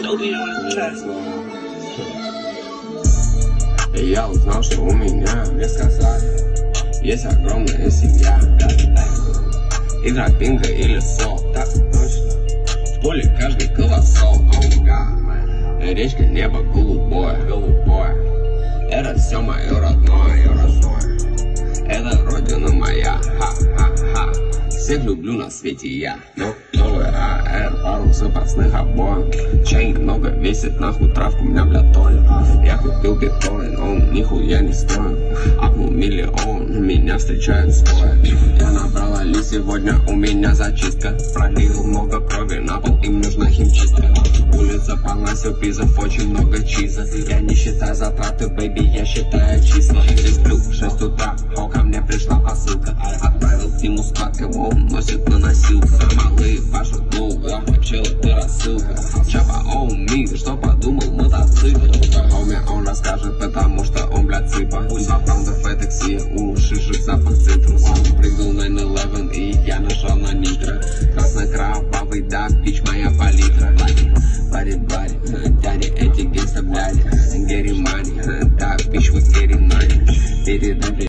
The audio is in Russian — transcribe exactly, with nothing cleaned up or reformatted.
Я узнал, что у меня, мне сказали, есть огромная семья. Игра бинго или сол, так точно. В поле каждый колосок. Речка, небо голубое, голубое. Это все мое родное, родное. Это родина моя, ха-ха-ха. Всех люблю на свете я. Но новый АР, пару запасных обоев. Чай много весит, нахуй травку, у меня, бля, толь. Я купил биткоин, он нихуя не стоит. Апнул миллион, меня встречают стоя. Я набрал Али, сегодня у меня зачистка. Пролил много крови на пол, им нужна химчистка. Улица полна сюрпризов, очень много чиза. Я не считаю затраты, бэйби, я считаю числа. Здесь плюс, шесть утра.